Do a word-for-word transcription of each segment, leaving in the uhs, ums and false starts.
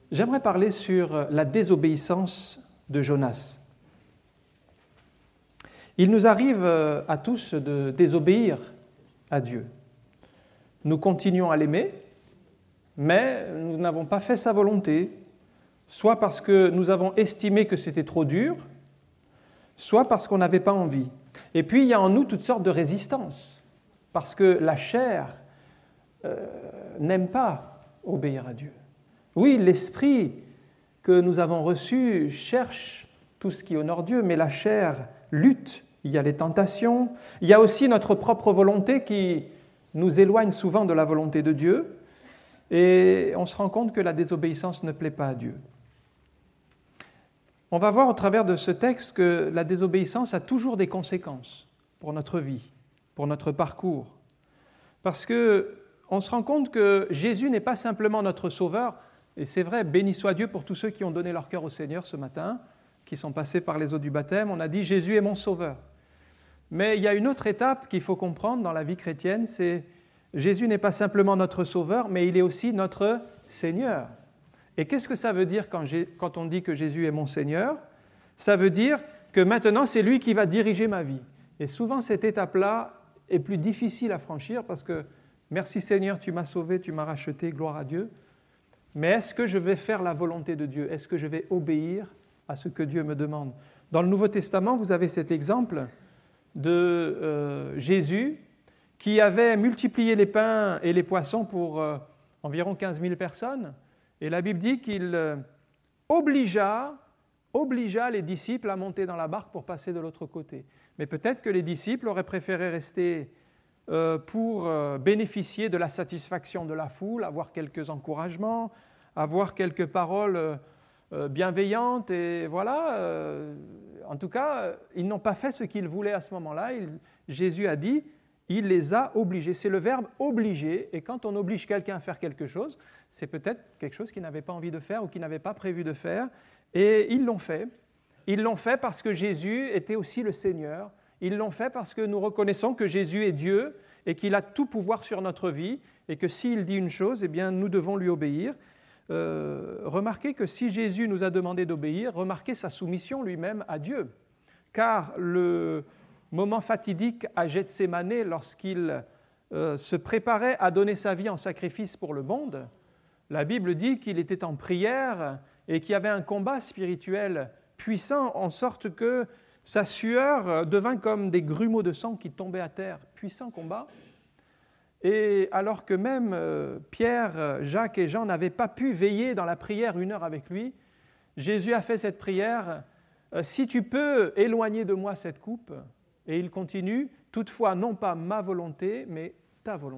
J'aimerais parler sur la désobéissance de Jonas. Il nous arrive à tous de désobéir à Dieu. Nous continuons à l'aimer, mais nous n'avons pas fait sa volonté, soit parce que nous avons estimé que c'était trop dur, soit parce qu'on n'avait pas envie. Et puis, il y a en nous toutes sortes de résistances, parce que la chair euh, n'aime pas obéir à Dieu. Oui, l'esprit que nous avons reçu cherche tout ce qui honore Dieu, mais la chair lutte. Il y a les tentations, il y a aussi notre propre volonté qui nous éloigne souvent de la volonté de Dieu, et on se rend compte que la désobéissance ne plaît pas à Dieu. On va voir au travers de ce texte que la désobéissance a toujours des conséquences pour notre vie, pour notre parcours, parce qu'on se rend compte que Jésus n'est pas simplement notre sauveur. Et c'est vrai, béni soit Dieu pour tous ceux qui ont donné leur cœur au Seigneur ce matin, qui sont passés par les eaux du baptême. On a dit « Jésus est mon sauveur ». Mais il y a une autre étape qu'il faut comprendre dans la vie chrétienne, c'est Jésus n'est pas simplement notre sauveur, mais il est aussi notre Seigneur. Et qu'est-ce que ça veut dire quand, quand on dit que Jésus est mon Seigneur ? Ça veut dire que maintenant, c'est lui qui va diriger ma vie. Et souvent, cette étape-là est plus difficile à franchir parce que « Merci Seigneur, tu m'as sauvé, tu m'as racheté, gloire à Dieu ». Mais est-ce que je vais faire la volonté de Dieu ? Est-ce que je vais obéir à ce que Dieu me demande ? Dans le Nouveau Testament, vous avez cet exemple de euh, Jésus qui avait multiplié les pains et les poissons pour euh, environ quinze mille personnes. Et la Bible dit qu'il euh, obligea, obligea les disciples à monter dans la barque pour passer de l'autre côté. Mais peut-être que les disciples auraient préféré rester euh, pour euh, bénéficier de la satisfaction de la foule, avoir quelques encouragements, avoir quelques paroles euh, bienveillantes. Et voilà, euh, en tout cas, ils n'ont pas fait ce qu'ils voulaient à ce moment-là. Il, Jésus a dit, il les a obligés. C'est le verbe « obliger ». Et quand on oblige quelqu'un à faire quelque chose, c'est peut-être quelque chose qu'il n'avait pas envie de faire ou qu'il n'avait pas prévu de faire. Et ils l'ont fait. Ils l'ont fait parce que Jésus était aussi le Seigneur. Ils l'ont fait parce que nous reconnaissons que Jésus est Dieu et qu'il a tout pouvoir sur notre vie et que s'il dit une chose, eh bien, nous devons lui obéir. Euh, remarquez que si Jésus nous a demandé d'obéir, remarquez sa soumission lui-même à Dieu. Car le moment fatidique à Gethsémanée, lorsqu'il euh, se préparait à donner sa vie en sacrifice pour le monde, la Bible dit qu'il était en prière et qu'il y avait un combat spirituel puissant, en sorte que sa sueur devint comme des grumeaux de sang qui tombaient à terre. Puissant combat. Et alors que même euh, Pierre, Jacques et Jean n'avaient pas pu veiller dans la prière une heure avec lui, Jésus a fait cette prière euh, « Si tu peux éloigner de moi cette coupe », et il continue « Toutefois, non pas ma volonté, mais ta volonté ».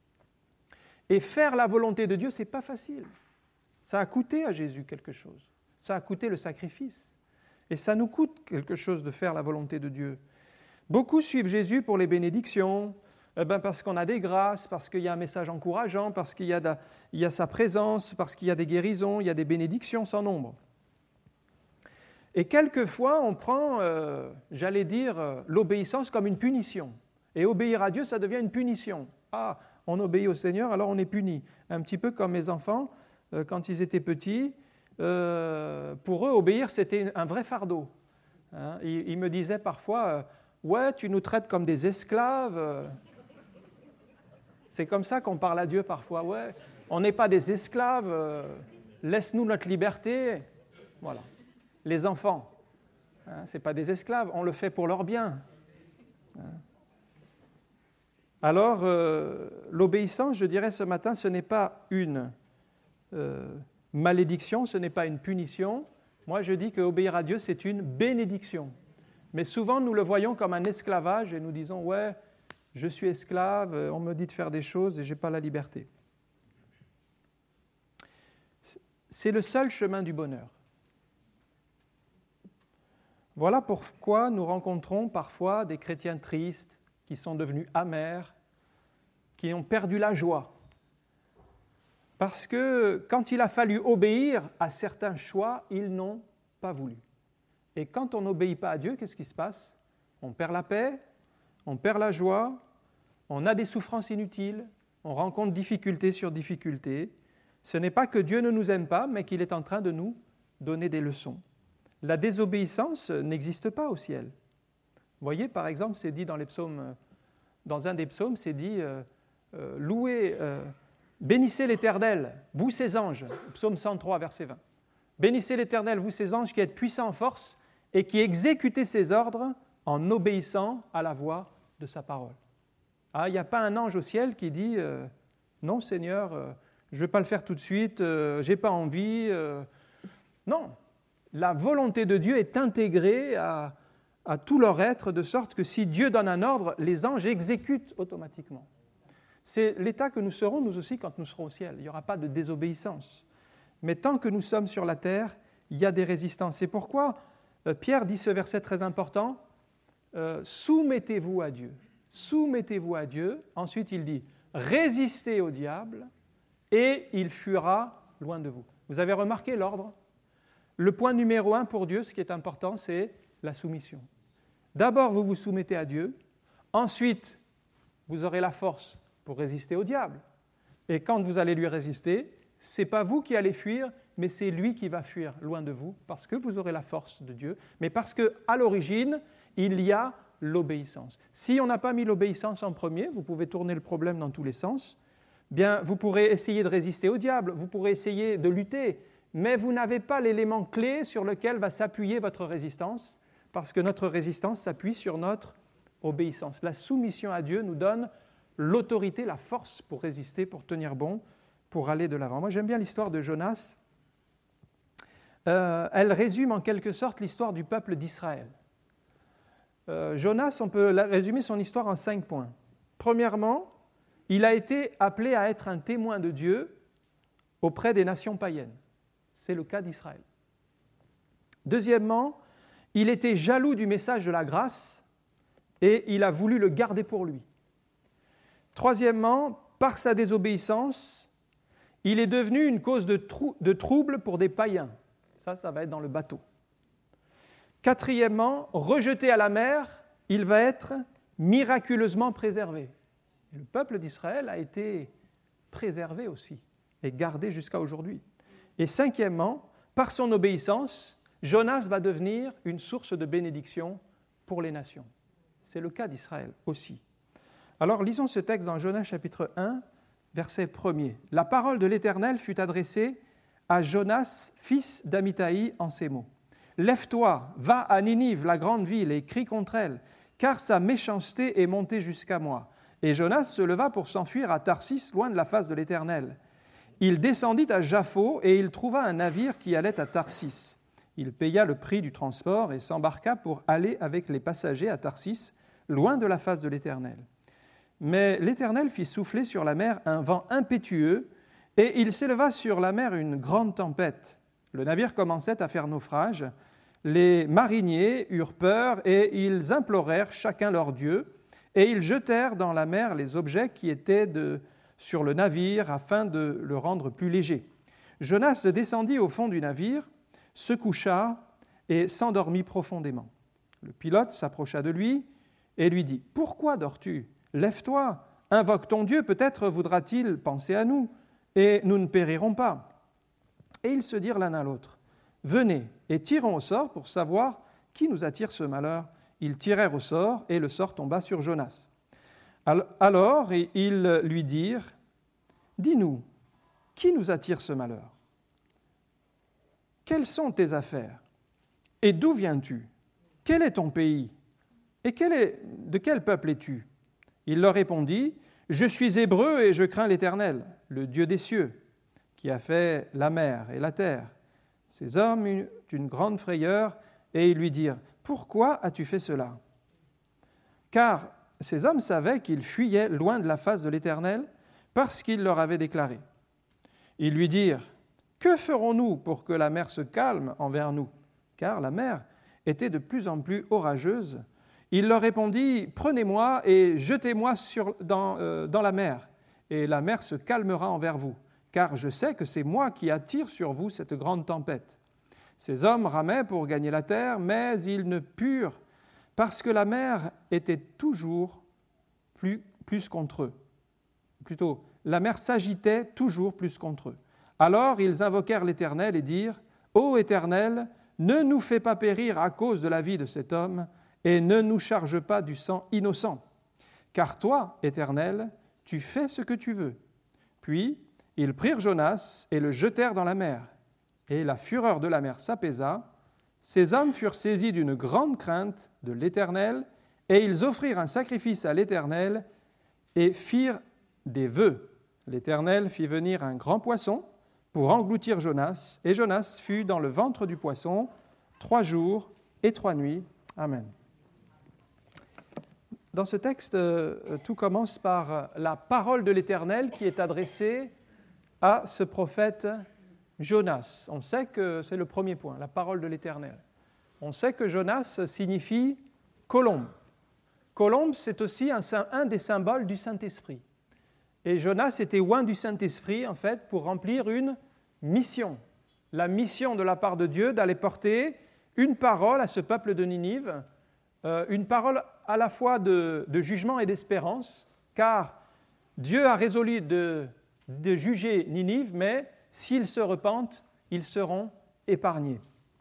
Et faire la volonté de Dieu, ce n'est pas facile. Ça a coûté à Jésus quelque chose. Ça a coûté le sacrifice. Et ça nous coûte quelque chose de faire la volonté de Dieu. Beaucoup suivent Jésus pour les bénédictions, eh bien parce qu'on a des grâces, parce qu'il y a un message encourageant, parce qu'il y a, de, il y a sa présence, parce qu'il y a des guérisons, il y a des bénédictions sans nombre. Et quelquefois, on prend, euh, j'allais dire, euh, l'obéissance comme une punition. Et obéir à Dieu, ça devient une punition. Ah, on obéit au Seigneur, alors on est puni. Un petit peu comme mes enfants, euh, quand ils étaient petits, euh, pour eux, obéir, c'était un vrai fardeau. Hein, ils, ils me disaient parfois, euh, « Ouais, tu nous traites comme des esclaves. Euh, » C'est comme ça qu'on parle à Dieu parfois. « Ouais, on n'est pas des esclaves. Euh, laisse-nous notre liberté. » Voilà. Les enfants, hein, ce n'est pas des esclaves, on le fait pour leur bien. Hein. Alors, euh, l'obéissance, je dirais ce matin, ce n'est pas une euh, malédiction, ce n'est pas une punition. Moi, je dis qu'obéir à Dieu, c'est une bénédiction. Mais souvent, nous le voyons comme un esclavage et nous disons « Ouais, je suis esclave, on me dit de faire des choses et je n'ai pas la liberté. » C'est le seul chemin du bonheur. Voilà pourquoi nous rencontrons parfois des chrétiens tristes, qui sont devenus amers, qui ont perdu la joie. Parce que quand il a fallu obéir à certains choix, ils n'ont pas voulu. Et quand on n'obéit pas à Dieu, qu'est-ce qui se passe ? On perd la paix, on perd la joie, on a des souffrances inutiles, on rencontre difficulté sur difficulté, Ce n'est pas que Dieu ne nous aime pas, mais qu'il est en train de nous donner des leçons. La désobéissance n'existe pas au ciel. Vous voyez, par exemple, c'est dit dans les psaumes, dans un des psaumes, c'est dit euh, euh, louez, euh, bénissez l'Éternel, vous ses anges, psaume cent trois, verset vingt. Bénissez l'Éternel, vous ses anges, qui êtes puissants en force et qui exécutez ses ordres en obéissant à la voix de sa parole. Ah, il n'y a pas un ange au ciel qui dit euh, non, Seigneur, euh, je ne vais pas le faire tout de suite, euh, je n'ai pas envie. Euh. Non, la volonté de Dieu est intégrée à, à tout leur être, de sorte que si Dieu donne un ordre, les anges exécutent automatiquement. C'est l'état que nous serons, nous aussi, quand nous serons au ciel. Il n'y aura pas de désobéissance. Mais tant que nous sommes sur la terre, il y a des résistances. C'est pourquoi euh, Pierre dit ce verset très important, euh, « Soumettez-vous à Dieu ». Soumettez-vous à Dieu. Ensuite, il dit « Résistez au diable et il fuira loin de vous ». Vous avez remarqué l'ordre ? Le point numéro un pour Dieu, ce qui est important, c'est la soumission. D'abord, vous vous soumettez à Dieu. Ensuite, vous aurez la force pour résister au diable. Et quand vous allez lui résister, ce n'est pas vous qui allez fuir, mais c'est lui qui va fuir loin de vous, parce que vous aurez la force de Dieu, mais parce qu'à l'origine, il y a l'obéissance. Si on n'a pas mis l'obéissance en premier, vous pouvez tourner le problème dans tous les sens, bien, vous pourrez essayer de résister au diable, vous pourrez essayer de lutter, mais vous n'avez pas l'élément clé sur lequel va s'appuyer votre résistance, parce que notre résistance s'appuie sur notre obéissance. La soumission à Dieu nous donne l'autorité, la force pour résister, pour tenir bon, pour aller de l'avant. Moi, j'aime bien l'histoire de Jonas. Euh, elle résume en quelque sorte l'histoire du peuple d'Israël. Euh, Jonas, on peut résumer son histoire en cinq points. Premièrement, il a été appelé à être un témoin de Dieu auprès des nations païennes. C'est le cas d'Israël. Deuxièmement, il était jaloux du message de la grâce et il a voulu le garder pour lui. Troisièmement, par sa désobéissance, il est devenu une cause de, trou- de trouble pour des païens. Ça, ça va être dans le bateau. Quatrièmement, rejeté à la mer, il va être miraculeusement préservé. Et le peuple d'Israël a été préservé aussi et gardé jusqu'à aujourd'hui. Et cinquièmement, par son obéissance, Jonas va devenir une source de bénédiction pour les nations. C'est le cas d'Israël aussi. Alors lisons ce texte dans Jonas chapitre un, verset premier. « La parole de l'Éternel fut adressée à Jonas, fils d'Amittai, en ces mots. « Lève-toi, va à Ninive, la grande ville, et crie contre elle, car sa méchanceté est montée jusqu'à moi. » Et Jonas se leva pour s'enfuir à Tarsis, loin de la face de l'Éternel. Il descendit à Jaffo, et il trouva un navire qui allait à Tarsis. Il paya le prix du transport et s'embarqua pour aller avec les passagers à Tarsis, loin de la face de l'Éternel. Mais l'Éternel fit souffler sur la mer un vent impétueux, et il s'éleva sur la mer une grande tempête. Le navire commençait à faire naufrage. Les mariniers eurent peur, et ils implorèrent chacun leur Dieu, et ils jetèrent dans la mer les objets qui étaient de, sur le navire, afin de le rendre plus léger. Jonas descendit au fond du navire, se coucha et s'endormit profondément. Le pilote s'approcha de lui et lui dit « Pourquoi dors-tu ? Lève-toi, invoque ton Dieu, peut-être voudra-t-il penser à nous, et nous ne périrons pas. » Et ils se dirent l'un à l'autre « Venez et tirons au sort pour savoir qui nous attire ce malheur. » Ils tirèrent au sort, et le sort tomba sur Jonas. Alors ils lui dirent « Dis-nous, qui nous attire ce malheur ? Quelles sont tes affaires ? Et d'où viens-tu ? Quel est ton pays ? Et quel est, de quel peuple es-tu ? » Il leur répondit « Je suis hébreu et je crains l'Éternel, le Dieu des cieux, qui a fait la mer et la terre. » Ces hommes eurent une grande frayeur, et ils lui dirent « Pourquoi as-tu fait cela ?» Car ces hommes savaient qu'ils fuyaient loin de la face de l'Éternel, parce qu'il leur avait déclaré. Ils lui dirent « Que ferons-nous pour que la mer se calme envers nous ?» Car la mer était de plus en plus orageuse. Il leur répondit « Prenez-moi et jetez-moi sur, dans, euh, dans la mer, et la mer se calmera envers vous, car je sais que c'est moi qui attire sur vous cette grande tempête. » Ces hommes ramaient pour gagner la terre, mais ils ne purent, parce que la mer était toujours plus, plus contre eux. Plutôt, la mer s'agitait toujours plus contre eux. Alors ils invoquèrent l'Éternel et dirent, « Ô Éternel, ne nous fais pas périr à cause de la vie de cet homme, et ne nous charge pas du sang innocent. Car toi, Éternel, tu fais ce que tu veux. » Puis ils prirent Jonas et le jetèrent dans la mer. Et la fureur de la mer s'apaisa. Ces hommes furent saisis d'une grande crainte de l'Éternel, et ils offrirent un sacrifice à l'Éternel et firent des vœux. L'Éternel fit venir un grand poisson pour engloutir Jonas, et Jonas fut dans le ventre du poisson trois jours et trois nuits. Amen. Dans ce texte, tout commence par la parole de l'Éternel qui est adressée à ce prophète Jonas. On sait que c'est le premier point, la parole de l'Éternel. On sait que Jonas signifie colombe. Colombe, c'est aussi un, un des symboles du Saint-Esprit. Et Jonas était oint du Saint-Esprit, en fait, pour remplir une mission. La mission de la part de Dieu d'aller porter une parole à ce peuple de Ninive, euh, une parole à la fois de, de jugement et d'espérance, car Dieu a résolu de, de juger Ninive, mais s'ils se repentent, ils seront épargnés.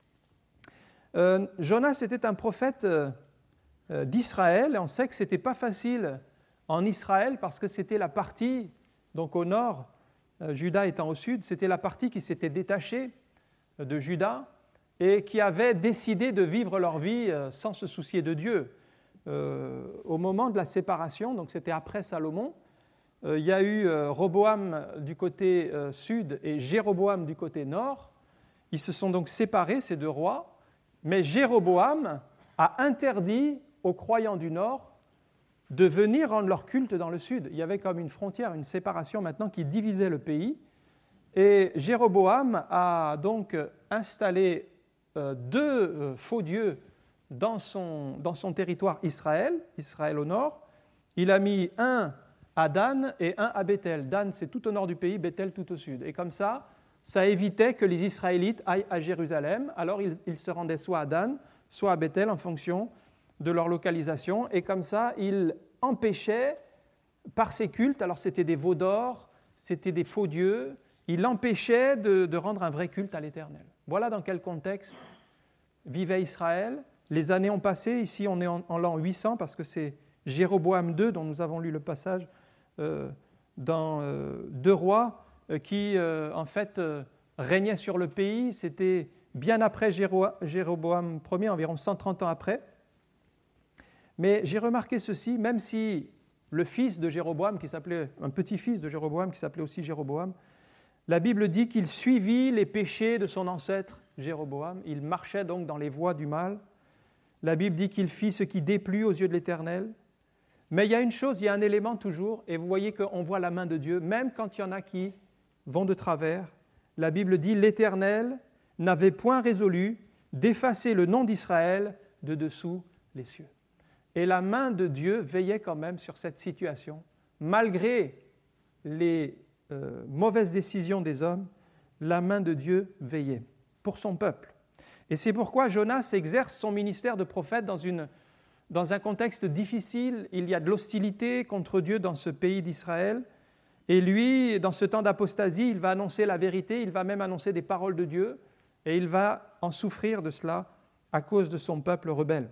Euh, Jonas était un prophète euh, d'Israël, et on sait que ce n'était pas facile en Israël parce que c'était la partie, donc au nord, euh, Juda étant au sud, c'était la partie qui s'était détachée de Juda et qui avait décidé de vivre leur vie euh, sans se soucier de Dieu. Euh, au moment de la séparation, donc c'était après Salomon, euh, il y a eu euh, Roboam du côté euh, sud et Jéroboam du côté nord. Ils se sont donc séparés, ces deux rois, mais Jéroboam a interdit aux croyants du nord de venir rendre leur culte dans le sud. Il y avait comme une frontière, une séparation maintenant qui divisait le pays. Et Jéroboam a donc installé euh, deux euh, faux dieux dans son, dans son territoire Israël, Israël au nord. Il a mis un à Dan et un à Béthel. Dan, c'est tout au nord du pays, Béthel tout au sud. Et comme ça, ça évitait que les Israélites aillent à Jérusalem. Alors ils, ils se rendaient soit à Dan, soit à Béthel en fonction de leur localisation, et comme ça, il empêchait, par ses cultes, alors c'était des veaux d'or, c'était des faux dieux, il empêchait de, de rendre un vrai culte à l'Éternel. Voilà dans quel contexte vivait Israël. Les années ont passé, ici on est en, en l'an huit cents, parce que c'est Jéroboam deux, dont nous avons lu le passage euh, dans euh, Deux Rois, euh, qui euh, en fait euh, régnait sur le pays. C'était bien après Jéro, Jéroboam premier, environ cent trente ans après. Mais j'ai remarqué ceci, même si le fils de Jéroboam, qui s'appelait, un petit-fils de Jéroboam, qui s'appelait aussi Jéroboam, la Bible dit qu'il suivit les péchés de son ancêtre Jéroboam, il marchait donc dans les voies du mal. La Bible dit qu'il fit ce qui déplut aux yeux de l'Éternel. Mais il y a une chose, il y a un élément toujours, et vous voyez qu'on voit la main de Dieu, même quand il y en a qui vont de travers. La Bible dit « L'Éternel n'avait point résolu d'effacer le nom d'Israël de dessous les cieux ». Et la main de Dieu veillait quand même sur cette situation. Malgré les euh, mauvaises décisions des hommes, la main de Dieu veillait pour son peuple. Et c'est pourquoi Jonas exerce son ministère de prophète dans, une, dans un contexte difficile. Il y a de l'hostilité contre Dieu dans ce pays d'Israël. Et lui, dans ce temps d'apostasie, il va annoncer la vérité, il va même annoncer des paroles de Dieu, et il va en souffrir de cela à cause de son peuple rebelle.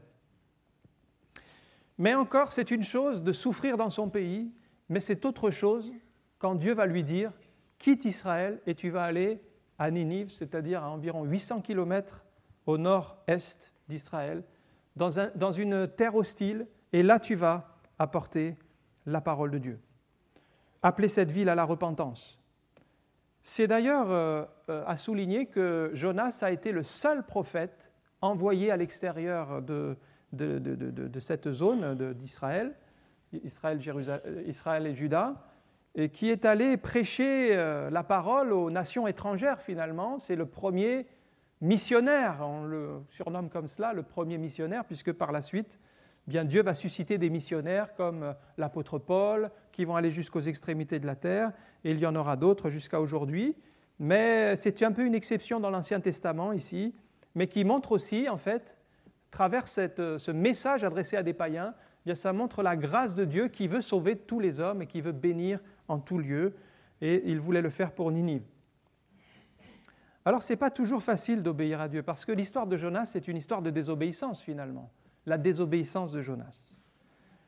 Mais encore, c'est une chose de souffrir dans son pays, mais c'est autre chose quand Dieu va lui dire « Quitte Israël et tu vas aller à Ninive, c'est-à-dire à environ huit cents kilomètres au nord-est d'Israël, dans, un, dans une terre hostile, et là tu vas apporter la parole de Dieu. Appeler cette ville à la repentance. » C'est d'ailleurs euh, à souligner que Jonas a été le seul prophète envoyé à l'extérieur de De, de, de, de cette zone de, d'Israël, Israël, Israël et Juda, et qui est allé prêcher la parole aux nations étrangères finalement. C'est le premier missionnaire, on le surnomme comme cela, le premier missionnaire, puisque par la suite, bien Dieu va susciter des missionnaires comme l'apôtre Paul, qui vont aller jusqu'aux extrémités de la terre, et il y en aura d'autres jusqu'à aujourd'hui. Mais c'est un peu une exception dans l'Ancien Testament ici, mais qui montre aussi en fait travers cette, ce message adressé à des païens, eh bien, ça montre la grâce de Dieu qui veut sauver tous les hommes et qui veut bénir en tout lieu. Et il voulait le faire pour Ninive. Alors, ce n'est pas toujours facile d'obéir à Dieu, parce que l'histoire de Jonas, c'est une histoire de désobéissance, finalement. La désobéissance de Jonas. Pourquoi ?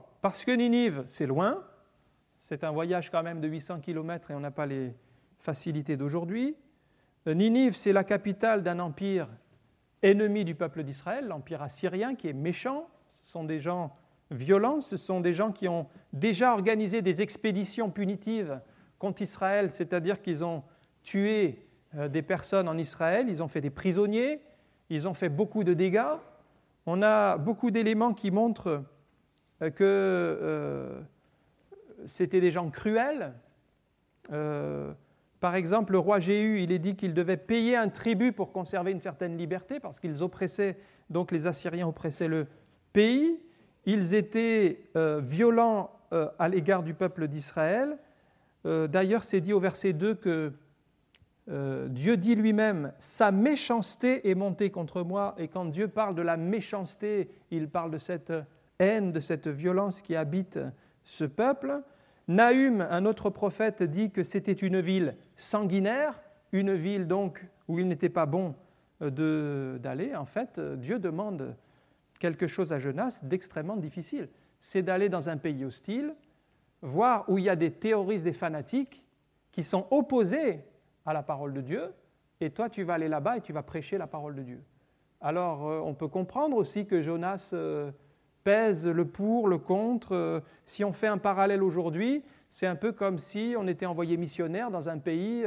Parce que Ninive, c'est loin. C'est un voyage quand même de huit cents kilomètres et on n'a pas les facilités d'aujourd'hui. Ninive, c'est la capitale d'un empire ennemi du peuple d'Israël, l'empire assyrien, qui est méchant. Ce sont des gens violents, ce sont des gens qui ont déjà organisé des expéditions punitives contre Israël, c'est-à-dire qu'ils ont tué des personnes en Israël, ils ont fait des prisonniers, ils ont fait beaucoup de dégâts. On a beaucoup d'éléments qui montrent que euh, c'était des gens cruels. Euh, par exemple, le roi Jéhu, il est dit qu'il devait payer un tribut pour conserver une certaine liberté, parce qu'ils oppressaient, donc les Assyriens oppressaient le pays. Ils étaient euh, violents euh, à l'égard du peuple d'Israël. Euh, d'ailleurs, c'est dit au verset deux que euh, Dieu dit lui-même « Sa méchanceté est montée contre moi ». Et quand Dieu parle de la méchanceté, il parle de cette haine, de cette violence qui habite ce peuple. Nahum, un autre prophète, dit que c'était une ville sanguinaire, une ville donc où il n'était pas bon de, d'aller. En fait, Dieu demande quelque chose à Jonas d'extrêmement difficile. C'est d'aller dans un pays hostile, voir où il y a des terroristes, des fanatiques qui sont opposés à la parole de Dieu, et toi tu vas aller là-bas et tu vas prêcher la parole de Dieu. Alors on peut comprendre aussi que Jonas pèse le pour, le contre. Si on fait un parallèle aujourd'hui, c'est un peu comme si on était envoyé missionnaire dans un pays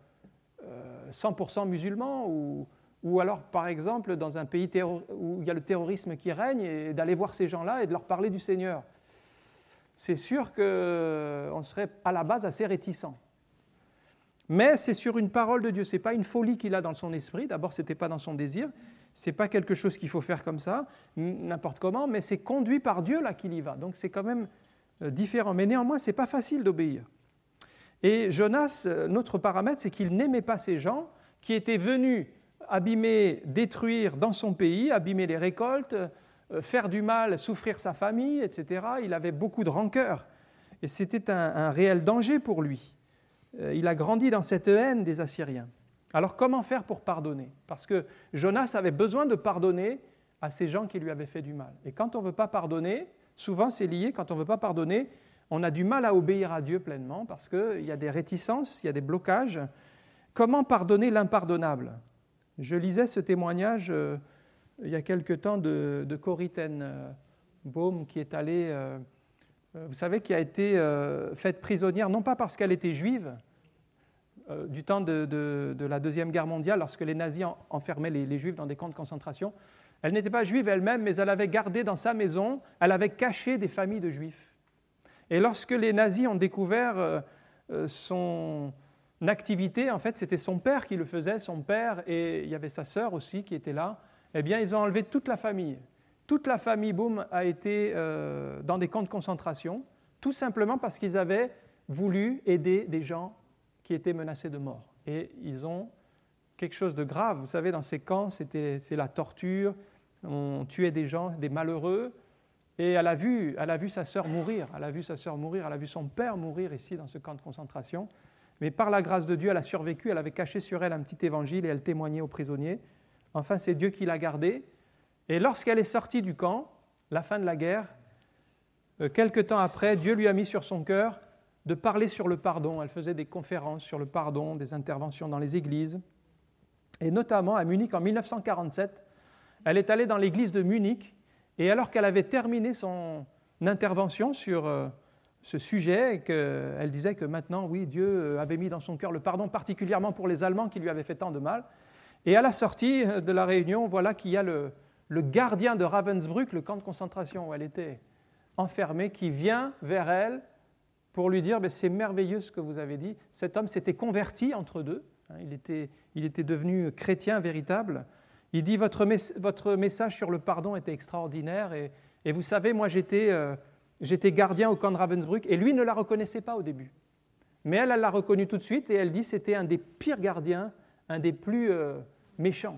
cent pour cent musulman, ou, ou alors par exemple dans un pays terro- où il y a le terrorisme qui règne, et d'aller voir ces gens-là et de leur parler du Seigneur. C'est sûr qu'on serait à la base assez réticent. Mais c'est sur une parole de Dieu, ce n'est pas une folie qu'il a dans son esprit. D'abord, ce n'était pas dans son désir, ce n'est pas quelque chose qu'il faut faire comme ça, n'importe comment, mais c'est conduit par Dieu là qu'il y va. Donc c'est quand même différent. Mais néanmoins, ce n'est pas facile d'obéir. Et Jonas, notre paramètre, c'est qu'il n'aimait pas ces gens qui étaient venus abîmer, détruire dans son pays, abîmer les récoltes, faire du mal, souffrir sa famille, et cetera. Il avait beaucoup de rancœur. Et c'était un, un réel danger pour lui. Il a grandi dans cette haine des Assyriens. Alors comment faire pour pardonner ? Parce que Jonas avait besoin de pardonner à ces gens qui lui avaient fait du mal. Et quand on ne veut pas pardonner, souvent c'est lié, quand on ne veut pas pardonner, on a du mal à obéir à Dieu pleinement parce qu'il y a des réticences, il y a des blocages. Comment pardonner l'impardonnable ? Je lisais ce témoignage euh, il y a quelque temps de, de Corrie ten euh, Boom qui est allée... Euh, Vous savez, qui a été euh, faite prisonnière, non pas parce qu'elle était juive, euh, du temps de, de, de la Deuxième Guerre mondiale, lorsque les nazis en, enfermaient les, les juifs dans des camps de concentration. Elle n'était pas juive elle-même, mais elle avait gardé dans sa maison, elle avait caché des familles de juifs. Et lorsque les nazis ont découvert euh, son activité, en fait, c'était son père qui le faisait, son père, et il y avait sa sœur aussi qui était là, eh bien, ils ont enlevé toute la famille. Toute la famille, boum, a été euh, dans des camps de concentration, tout simplement parce qu'ils avaient voulu aider des gens qui étaient menacés de mort. Et ils ont quelque chose de grave. Vous savez, dans ces camps, c'était, c'est la torture, on tuait des gens, des malheureux, et elle a vu, elle a vu sa sœur mourir, elle a vu sa sœur mourir, elle a vu son père mourir ici dans ce camp de concentration. Mais par la grâce de Dieu, elle a survécu, elle avait caché sur elle un petit évangile et elle témoignait aux prisonniers. Enfin, c'est Dieu qui l'a gardée. Et lorsqu'elle est sortie du camp, la fin de la guerre, euh, quelque temps après, Dieu lui a mis sur son cœur de parler sur le pardon. Elle faisait des conférences sur le pardon, des interventions dans les églises. Et notamment à Munich en mille neuf cent quarante-sept, elle est allée dans l'église de Munich et alors qu'elle avait terminé son intervention sur euh, ce sujet, et qu'elle disait que maintenant, oui, Dieu avait mis dans son cœur le pardon, particulièrement pour les Allemands qui lui avaient fait tant de mal. Et à la sortie de la réunion, voilà qu'il y a le... le gardien de Ravensbrück, le camp de concentration où elle était enfermée, qui vient vers elle pour lui dire « c'est merveilleux ce que vous avez dit ». Cet homme s'était converti entre deux, il était, il était devenu chrétien véritable. Il dit votre, mes- votre message sur le pardon était extraordinaire et, et vous savez, moi j'étais, euh, j'étais gardien au camp de Ravensbrück et lui ne la reconnaissait pas au début. Mais elle, elle l'a reconnu tout de suite et elle dit c'était un des pires gardiens, un des plus euh, méchants.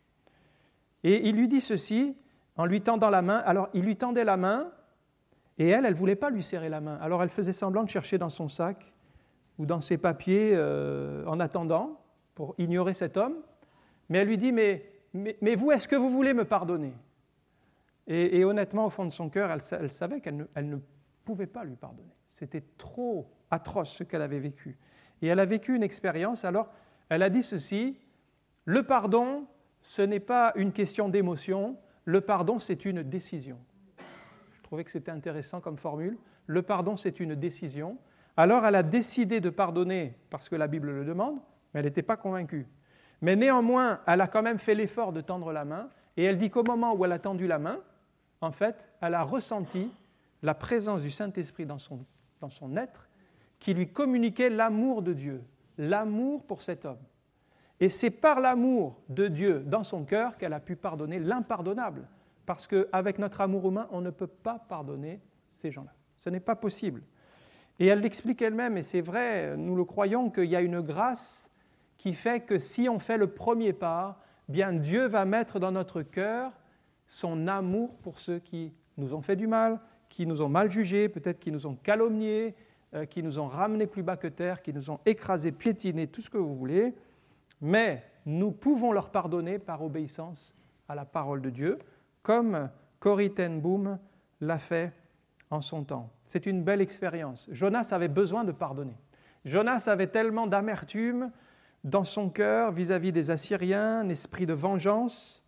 Et il lui dit ceci, en lui tendant la main. Alors, il lui tendait la main, et elle, elle ne voulait pas lui serrer la main. Alors, elle faisait semblant de chercher dans son sac ou dans ses papiers euh, en attendant. pour ignorer cet homme, mais elle lui dit, mais, mais, mais vous, est-ce que vous voulez me pardonner ? et, et honnêtement, au fond de son cœur, elle, elle savait qu'elle ne, elle ne pouvait pas lui pardonner. C'était trop atroce ce qu'elle avait vécu. Et elle a vécu une expérience, alors elle a dit ceci, le pardon, ce n'est pas une question d'émotion, le pardon, c'est une décision. Je trouvais que c'était intéressant comme formule. Le pardon, c'est une décision. Alors elle a décidé de pardonner parce que la Bible le demande, mais elle n'était pas convaincue. Mais néanmoins, elle a quand même fait l'effort de tendre la main, et elle dit qu'au moment où elle a tendu la main, en fait, elle a ressenti la présence du Saint-Esprit dans son, dans son être, qui lui communiquait l'amour de Dieu, l'amour pour cet homme. Et c'est par l'amour de Dieu dans son cœur qu'elle a pu pardonner l'impardonnable, parce qu'avec notre amour humain, on ne peut pas pardonner ces gens-là. Ce n'est pas possible. Et elle l'explique elle-même, et c'est vrai, nous le croyons, qu'il y a une grâce qui fait que si on fait le premier pas, bien Dieu va mettre dans notre cœur son amour pour ceux qui nous ont fait du mal, qui nous ont mal jugés, peut-être qui nous ont calomniés, euh, qui nous ont ramenés plus bas que terre, qui nous ont écrasés, piétinés, tout ce que vous voulez. Mais nous pouvons leur pardonner par obéissance à la parole de Dieu, comme Corrie ten Boom l'a fait en son temps. C'est une belle expérience. Jonas avait besoin de pardonner. Jonas avait tellement d'amertume dans son cœur vis-à-vis des Assyriens, un esprit de vengeance.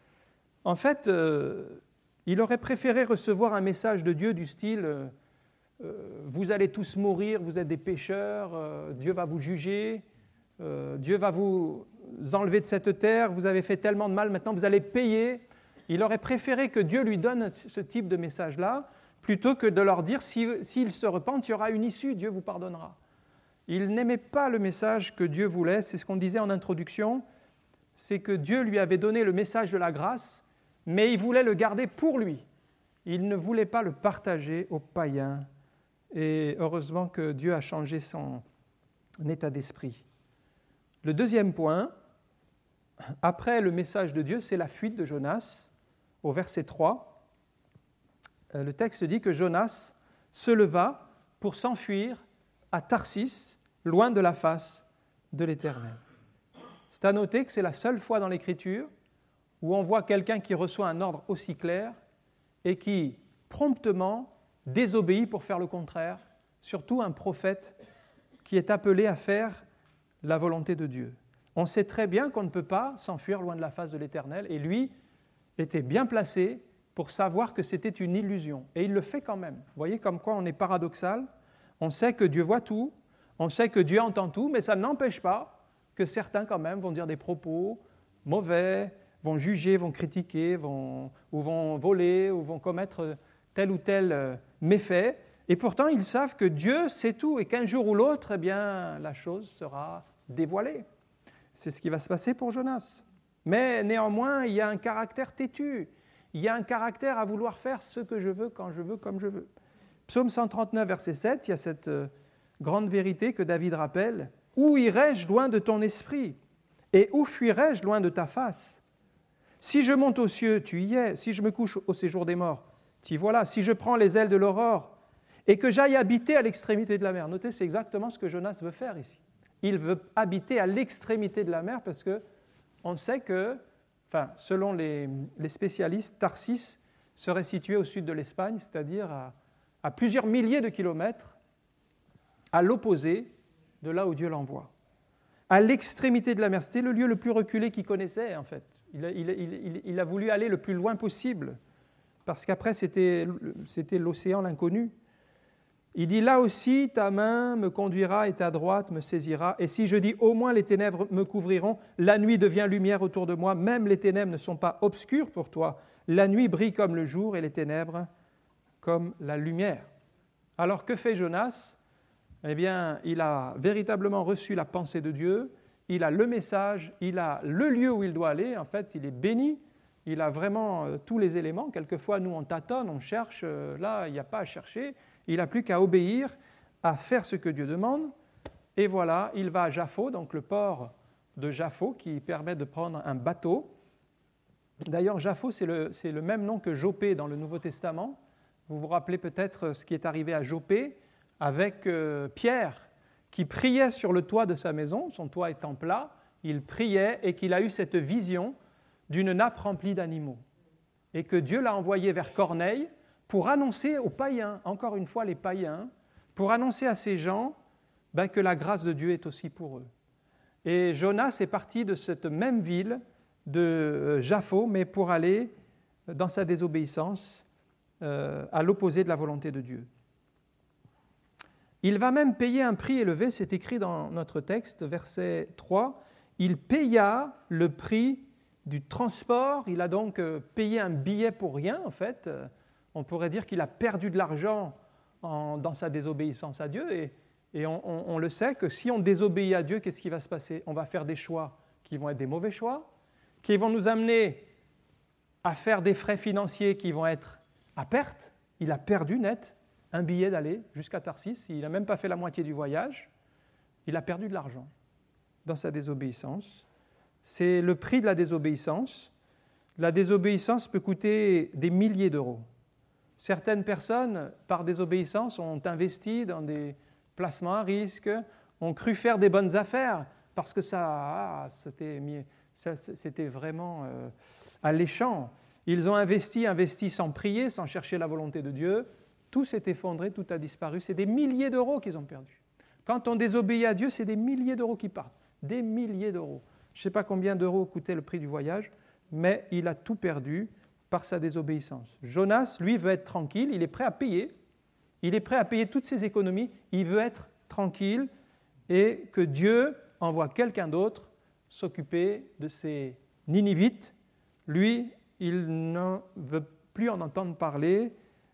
En fait, euh, il aurait préféré recevoir un message de Dieu du style euh, euh, « Vous allez tous mourir, vous êtes des pécheurs, euh, Dieu va vous juger, euh, Dieu va vous enlever de cette terre, vous avez fait tellement de mal, maintenant vous allez payer. » Il aurait préféré que Dieu lui donne ce type de message-là, plutôt que de leur dire si, « S'ils se repentent, il y aura une issue, Dieu vous pardonnera. » Il n'aimait pas le message que Dieu voulait, c'est ce qu'on disait en introduction, c'est que Dieu lui avait donné le message de la grâce, mais il voulait le garder pour lui. Il ne voulait pas le partager aux païens. Et heureusement que Dieu a changé son état d'esprit. Le deuxième point, après le message de Dieu, c'est la fuite de Jonas. Au verset trois, le texte dit que Jonas se leva pour s'enfuir à Tarsis, loin de la face de l'Éternel. C'est à noter que c'est la seule fois dans l'Écriture où on voit quelqu'un qui reçoit un ordre aussi clair et qui promptement désobéit pour faire le contraire, surtout un prophète qui est appelé à faire la volonté de Dieu. On sait très bien qu'on ne peut pas s'enfuir loin de la face de l'Éternel, et lui était bien placé pour savoir que c'était une illusion, et il le fait quand même. Vous voyez comme quoi on est paradoxal. On sait que Dieu voit tout, on sait que Dieu entend tout, mais ça n'empêche pas que certains quand même vont dire des propos mauvais, vont juger, vont critiquer, vont, ou vont voler, ou vont commettre tel ou tel méfait, et pourtant ils savent que Dieu sait tout, et qu'un jour ou l'autre, eh bien, la chose sera dévoilée. C'est ce qui va se passer pour Jonas. Mais néanmoins, il y a un caractère têtu, il y a un caractère à vouloir faire ce que je veux, quand je veux, comme je veux. Psaume cent trente-neuf, verset sept, il y a cette grande vérité que David rappelle. « Où irai-je loin de ton esprit ? Et où fuirai-je loin de ta face ? Si je monte aux cieux, tu y es. Si je me couche au séjour des morts, t'y voilà. Si je prends les ailes de l'aurore et que j'aille habiter à l'extrémité de la mer. » Notez, c'est exactement ce que Jonas veut faire ici. Il veut habiter à l'extrémité de la mer parce qu'on sait que, enfin, selon les, les spécialistes, Tarsis serait situé au sud de l'Espagne, c'est-à-dire à, à plusieurs milliers de kilomètres à l'opposé de là où Dieu l'envoie. À l'extrémité de la mer, c'était le lieu le plus reculé qu'il connaissait, en fait. Il a, il, il, il a voulu aller le plus loin possible, parce qu'après, c'était, c'était l'océan, l'inconnu. Il dit, là aussi, ta main me conduira et ta droite me saisira. Et si je dis, au moins les ténèbres me couvriront, la nuit devient lumière autour de moi, même les ténèbres ne sont pas obscures pour toi. La nuit brille comme le jour et les ténèbres comme la lumière. Alors que fait Jonas ? Eh bien, il a véritablement reçu la pensée de Dieu, il a le message, il a le lieu où il doit aller, en fait, il est béni, il a vraiment euh, tous les éléments. Quelquefois, nous, on tâtonne, on cherche, euh, là, il n'y a pas à chercher. Il n'a plus qu'à obéir, à faire ce que Dieu demande. Et voilà, il va à Jaffo, donc le port de Jaffo, qui permet de prendre un bateau. D'ailleurs, Jaffo, c'est le, c'est le même nom que Joppé dans le Nouveau Testament. Vous vous rappelez peut-être ce qui est arrivé à Joppé avec euh, Pierre, qui priait sur le toit de sa maison, son toit étant plat. il priait et qu'il a eu cette vision d'une nappe remplie d'animaux. Et que Dieu l'a envoyé vers Corneille pour annoncer aux païens, encore une fois les païens, pour annoncer à ces gens ben, que la grâce de Dieu est aussi pour eux. Et Jonas est parti de cette même ville de Jaffo, mais pour aller dans sa désobéissance euh, à l'opposé de la volonté de Dieu. Il va même payer un prix élevé, c'est écrit dans notre texte, verset trois. Il paya le prix du transport, il a donc payé un billet pour rien, en fait. On pourrait dire qu'il a perdu de l'argent en, dans sa désobéissance à Dieu. Et, et on, on, on le sait que si on désobéit à Dieu, qu'est-ce qui va se passer? On va faire des choix qui vont être des mauvais choix, qui vont nous amener à faire des frais financiers qui vont être à perte. Il a perdu net un billet d'aller jusqu'à Tarsis. Il n'a même pas fait la moitié du voyage. Il a perdu de l'argent dans sa désobéissance. C'est le prix de la désobéissance. La désobéissance peut coûter des milliers d'euros. Certaines personnes, par désobéissance, ont investi dans des placements à risque, ont cru faire des bonnes affaires parce que ça, ah, c'était, ça, c'était vraiment euh, alléchant. Ils ont investi, investi sans prier, sans chercher la volonté de Dieu. Tout s'est effondré, tout a disparu. C'est des milliers d'euros qu'ils ont perdus. Quand on désobéit à Dieu, c'est des milliers d'euros qui partent. Des milliers d'euros. Je ne sais pas combien d'euros coûtait le prix du voyage, mais il a tout perdu par sa désobéissance. Jonas, lui, veut être tranquille, il est prêt à payer. Il est prêt à payer toutes ses économies, il veut être tranquille et que Dieu envoie quelqu'un d'autre s'occuper de ces Ninivites. Lui, il ne veut plus en entendre parler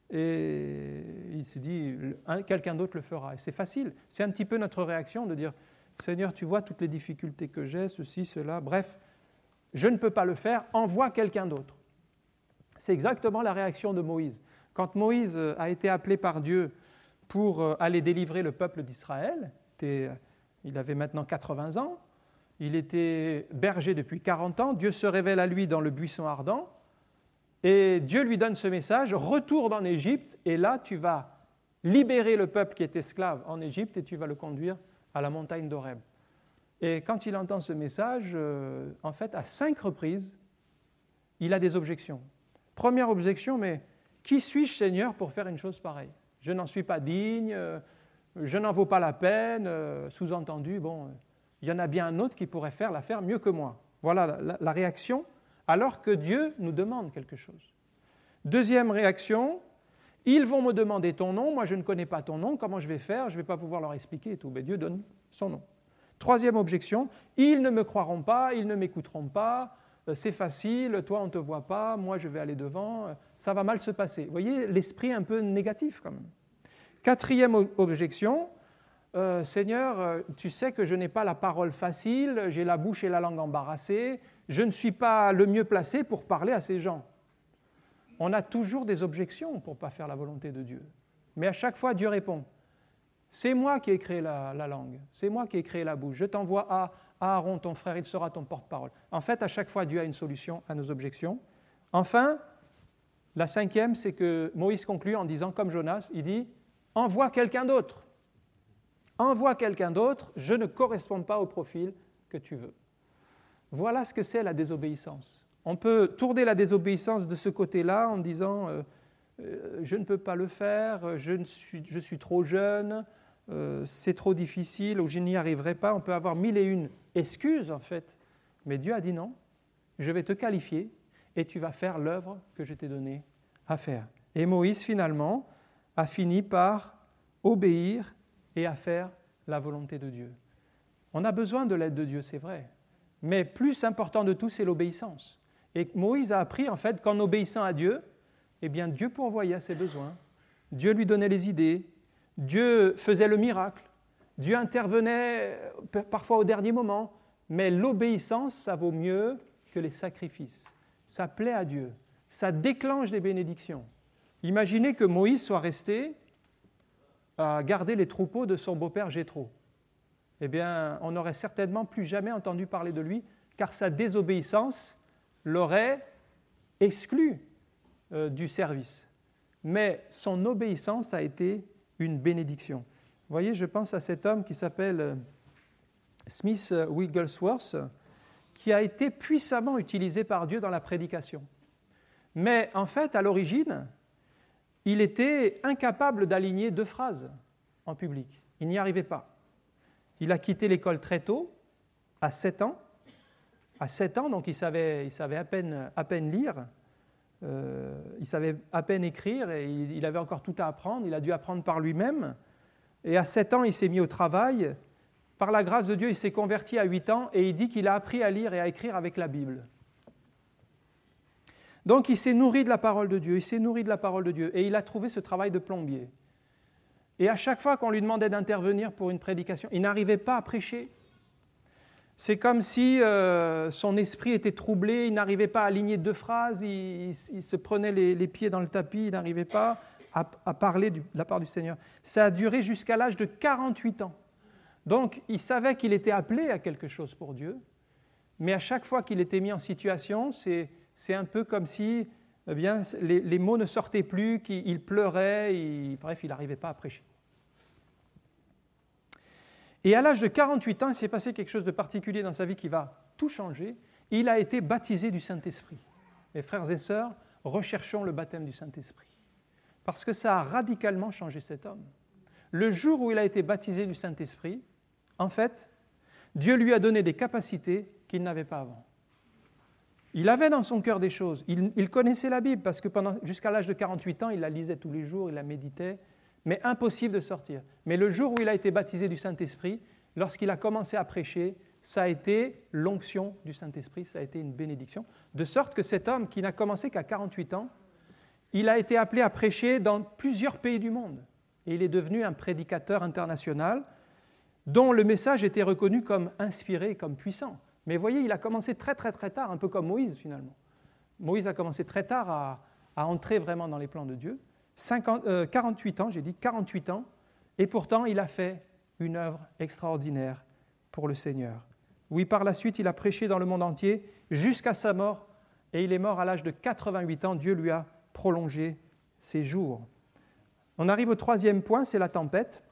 et il se dit, quelqu'un d'autre le fera. Et c'est facile, c'est un petit peu notre réaction de dire, Seigneur, tu vois toutes les difficultés que j'ai, ceci, cela, bref, je ne peux pas le faire, envoie quelqu'un d'autre. C'est exactement la réaction de Moïse. Quand Moïse a été appelé par Dieu pour aller délivrer le peuple d'Israël, il avait maintenant quatre-vingts ans, il était berger depuis quarante ans, Dieu se révèle à lui dans le buisson ardent, et Dieu lui donne ce message, retourne en Égypte, et là tu vas libérer le peuple qui est esclave en Égypte, et tu vas le conduire à la montagne d'Horeb. Et quand il entend ce message, euh, en fait, à cinq reprises, il a des objections. Première objection, mais qui suis-je, Seigneur, pour faire une chose pareille? Je n'en suis pas digne, euh, je n'en vaux pas la peine, euh, sous-entendu, bon, euh, il y en a bien un autre qui pourrait faire l'affaire mieux que moi. Voilà la, la réaction, alors que Dieu nous demande quelque chose. Deuxième réaction, ils vont me demander ton nom, moi je ne connais pas ton nom, comment je vais faire? Je ne vais pas pouvoir leur expliquer et tout. Mais Dieu donne son nom. Troisième objection, ils ne me croiront pas, ils ne m'écouteront pas, c'est facile, toi on ne te voit pas, moi je vais aller devant, ça va mal se passer. Vous voyez l'esprit un peu négatif quand même. Quatrième objection, euh, Seigneur, tu sais que je n'ai pas la parole facile, j'ai la bouche et la langue embarrassées, je ne suis pas le mieux placé pour parler à ces gens. On a toujours des objections pour ne pas faire la volonté de Dieu. Mais à chaque fois, Dieu répond, c'est moi qui ai créé la, la langue, c'est moi qui ai créé la bouche, je t'envoie à Aaron, ton frère, il sera ton porte-parole. En fait, à chaque fois, Dieu a une solution à nos objections. Enfin, la cinquième, c'est que Moïse conclut en disant, comme Jonas, il dit, envoie quelqu'un d'autre. Envoie quelqu'un d'autre, je ne corresponds pas au profil que tu veux. Voilà ce que c'est la désobéissance. On peut tourner la désobéissance de ce côté-là en disant euh, euh, « je ne peux pas le faire, je, ne suis, je suis trop jeune, euh, c'est trop difficile ou je n'y arriverai pas ». On peut avoir mille et une excuses en fait, mais Dieu a dit non, je vais te qualifier et tu vas faire l'œuvre que je t'ai donnée à faire. Et Moïse finalement a fini par obéir et à faire la volonté de Dieu. On a besoin de l'aide de Dieu, c'est vrai, mais plus important de tout, c'est l'obéissance. Et Moïse a appris en fait qu'en obéissant à Dieu, eh bien Dieu pourvoyait à ses besoins, Dieu lui donnait les idées, Dieu faisait le miracle, Dieu intervenait parfois au dernier moment, mais l'obéissance, ça vaut mieux que les sacrifices. Ça plaît à Dieu, ça déclenche des bénédictions. Imaginez que Moïse soit resté à garder les troupeaux de son beau-père Jéthro. Eh bien, on n'aurait certainement plus jamais entendu parler de lui, car sa désobéissance l'aurait exclu euh, du service. Mais son obéissance a été une bénédiction. Vous voyez, je pense à cet homme qui s'appelle Smith Wigglesworth. qui a été puissamment utilisé par Dieu dans la prédication. Mais en fait, à l'origine, il était incapable d'aligner deux phrases en public. Il n'y arrivait pas. Il a quitté l'école très tôt, à sept ans. À sept ans, donc il savait, il savait à peine, à peine lire, euh, il savait à peine écrire, et il, il avait encore tout à apprendre. Il a dû apprendre par lui-même. Et à sept ans, il s'est mis au travail. Par la grâce de Dieu, il s'est converti à huit ans, et il dit qu'il a appris à lire et à écrire avec la Bible. Donc il s'est nourri de la parole de Dieu, il s'est nourri de la parole de Dieu, et il a trouvé ce travail de plombier. Et à chaque fois qu'on lui demandait d'intervenir pour une prédication, il n'arrivait pas à prêcher. C'est comme si euh, son esprit était troublé, il n'arrivait pas à aligner deux phrases, il, il, il se prenait les, les pieds dans le tapis, il n'arrivait pas à, à parler du, de la part du Seigneur. Ça a duré jusqu'à l'âge de quarante-huit ans. Donc il savait qu'il était appelé à quelque chose pour Dieu, mais à chaque fois qu'il était mis en situation, c'est, c'est un peu comme si eh bien, les, les mots ne sortaient plus, qu'il pleurait, il, bref, il n'arrivait pas à prêcher. Et à l'âge de quarante-huit ans, il s'est passé quelque chose de particulier dans sa vie qui va tout changer. Il a été baptisé du Saint-Esprit. Mes frères et sœurs, recherchons le baptême du Saint-Esprit. Parce que ça a radicalement changé cet homme. Le jour où il a été baptisé du Saint-Esprit, en fait, Dieu lui a donné des capacités qu'il n'avait pas avant. Il avait dans son cœur des choses. Il, il connaissait la Bible parce que pendant, jusqu'à l'âge de quarante-huit ans, il la lisait tous les jours, il la méditait. Mais impossible de sortir. Mais le jour où il a été baptisé du Saint-Esprit, lorsqu'il a commencé à prêcher, ça a été l'onction du Saint-Esprit, ça a été une bénédiction, de sorte que cet homme qui n'a commencé qu'à quarante-huit ans, il a été appelé à prêcher dans plusieurs pays du monde. Et il est devenu un prédicateur international dont le message était reconnu comme inspiré, comme puissant. Mais vous voyez, il a commencé très très très tard, un peu comme Moïse finalement. Moïse a commencé très tard à, à entrer vraiment dans les plans de Dieu. cinquante, euh, quarante-huit ans, j'ai dit quarante-huit ans, et pourtant il a fait une œuvre extraordinaire pour le Seigneur. Oui, par la suite, il a prêché dans le monde entier jusqu'à sa mort, et il est mort à l'âge de quatre-vingt-huit ans. Dieu lui a prolongé ses jours. On arrive au troisième point, c'est la tempête.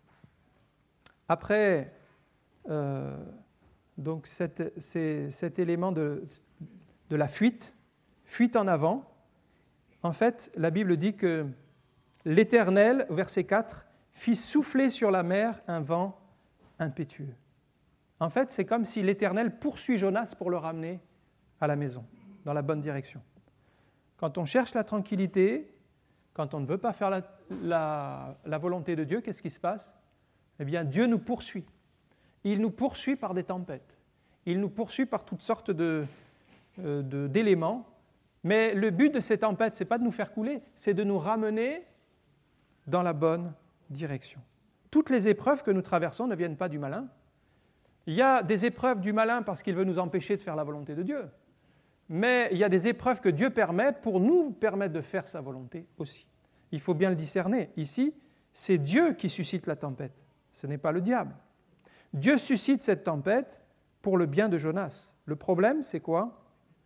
Après euh, donc cet, c'est, cet élément de, de la fuite, fuite en avant, en fait, la Bible dit que l'Éternel, verset quatre, fit souffler sur la mer un vent impétueux. En fait, c'est comme si l'Éternel poursuit Jonas pour le ramener à la maison, dans la bonne direction. Quand on cherche la tranquillité, quand on ne veut pas faire la, la, la volonté de Dieu, qu'est-ce qui se passe ? Eh bien, Dieu nous poursuit. Il nous poursuit par des tempêtes. Il nous poursuit par toutes sortes de, euh, de, d'éléments. Mais le but de ces tempêtes, ce n'est pas de nous faire couler, c'est de nous ramener dans la bonne direction. Toutes les épreuves que nous traversons ne viennent pas du malin. Il y a des épreuves du malin parce qu'il veut nous empêcher de faire la volonté de Dieu. Mais il y a des épreuves que Dieu permet pour nous permettre de faire sa volonté aussi. Il faut bien le discerner. Ici, c'est Dieu qui suscite la tempête, ce n'est pas le diable. Dieu suscite cette tempête pour le bien de Jonas. Le problème, c'est quoi ?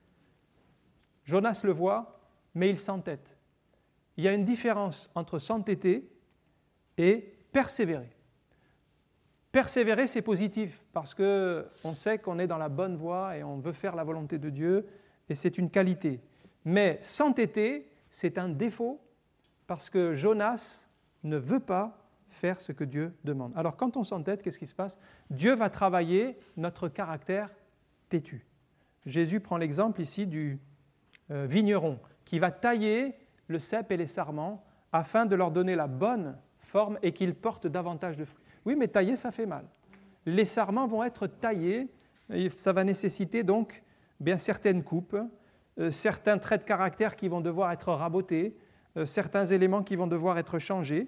Jonas le voit, mais il s'entête. Il y a une différence entre s'entêter et persévérer. Persévérer, c'est positif, parce qu'on sait qu'on est dans la bonne voie et on veut faire la volonté de Dieu, et c'est une qualité. Mais s'entêter, c'est un défaut, parce que Jonas ne veut pas faire ce que Dieu demande. Alors quand on s'entête, qu'est-ce qui se passe ? Dieu va travailler notre caractère têtu. Jésus prend l'exemple ici du euh, vigneron, qui va tailler le cep et les sarments afin de leur donner la bonne forme et qu'ils portent davantage de fruits. Oui, mais tailler, ça fait mal. Les sarments vont être taillés, et ça va nécessiter donc bien certaines coupes, euh, certains traits de caractère qui vont devoir être rabotés, euh, certains éléments qui vont devoir être changés.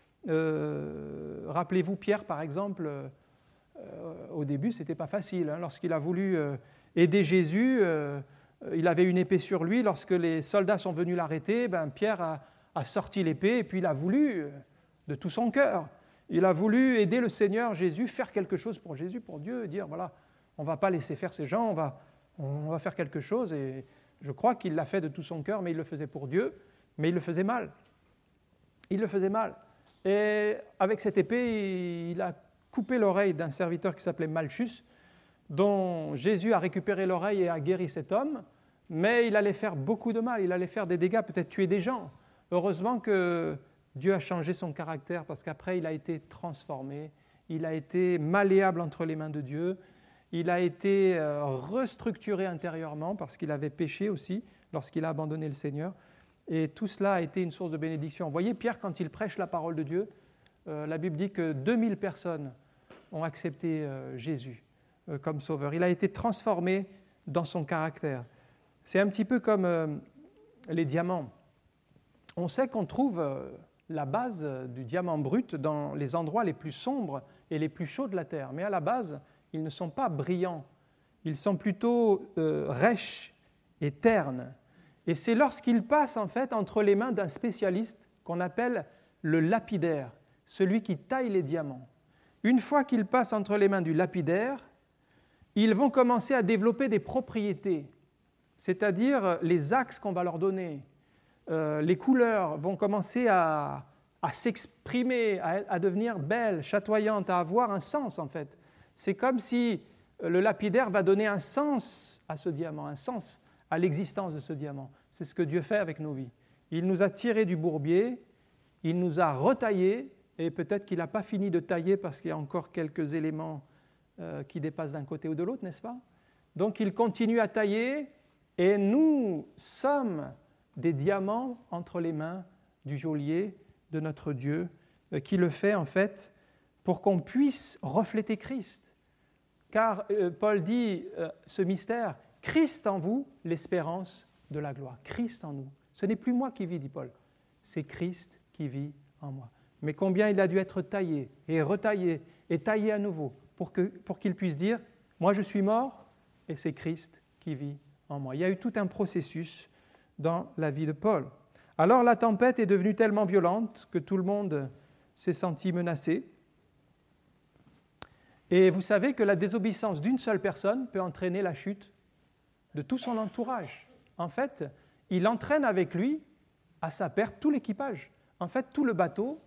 Euh, rappelez-vous Pierre, par exemple, euh, au début, ce n'était pas facile. Hein, lorsqu'il a voulu euh, aider Jésus, euh, il avait une épée sur lui. Lorsque les soldats sont venus l'arrêter, ben, Pierre a, a sorti l'épée et puis il a voulu, euh, de tout son cœur, il a voulu aider le Seigneur Jésus, faire quelque chose pour Jésus, pour Dieu, et dire, voilà, on ne va pas laisser faire ces gens, on va, on va faire quelque chose. Et je crois qu'il l'a fait de tout son cœur, mais il le faisait pour Dieu, mais il le faisait mal. Il le faisait mal. Et avec cette épée, il a coupé l'oreille d'un serviteur qui s'appelait Malchus. dont Jésus a récupéré l'oreille et a guéri cet homme, mais il allait faire beaucoup de mal, il allait faire des dégâts, peut-être tuer des gens. Heureusement que Dieu a changé son caractère parce qu'après il a été transformé, il a été malléable entre les mains de Dieu, il a été restructuré intérieurement parce qu'il avait péché aussi lorsqu'il a abandonné le Seigneur. Et tout cela a été une source de bénédiction. Vous voyez, Pierre, quand il prêche la parole de Dieu, euh, la Bible dit que deux mille personnes ont accepté euh, Jésus euh, comme sauveur. Il a été transformé dans son caractère. C'est un petit peu comme euh, les diamants. On sait qu'on trouve euh, la base euh, du diamant brut dans les endroits les plus sombres et les plus chauds de la terre. Mais à la base, ils ne sont pas brillants. Ils sont plutôt euh, rêches et ternes. Et c'est lorsqu'ils passent en fait entre les mains d'un spécialiste qu'on appelle le lapidaire, celui qui taille les diamants. Une fois qu'ils passent entre les mains du lapidaire, ils vont commencer à développer des propriétés, c'est-à-dire les axes qu'on va leur donner, euh, les couleurs vont commencer à, à s'exprimer, à, à devenir belles, chatoyantes, à avoir un sens en fait. C'est comme si le lapidaire va donner un sens à ce diamant, un sens à l'existence de ce diamant. C'est ce que Dieu fait avec nos vies. Il nous a tirés du bourbier, il nous a retaillés, et peut-être qu'il n'a pas fini de tailler parce qu'il y a encore quelques éléments euh, qui dépassent d'un côté ou de l'autre, n'est-ce pas? Donc il continue à tailler, et nous sommes des diamants entre les mains du geôlier, de notre Dieu, euh, qui le fait en fait pour qu'on puisse refléter Christ. Car euh, Paul dit euh, ce mystère, Christ en vous, l'espérance de la gloire. Christ en nous. Ce n'est plus moi qui vis, dit Paul, c'est Christ qui vit en moi. Mais combien il a dû être taillé et retaillé et taillé à nouveau pour, que, pour qu'il puisse dire, moi je suis mort et c'est Christ qui vit en moi. Il y a eu tout un processus dans la vie de Paul. Alors la tempête est devenue tellement violente que tout le monde s'est senti menacé. Et vous savez que la désobéissance d'une seule personne peut entraîner la chute de tout son entourage. En fait, il entraîne avec lui, à sa perte, tout l'équipage. En fait, tout le bateau,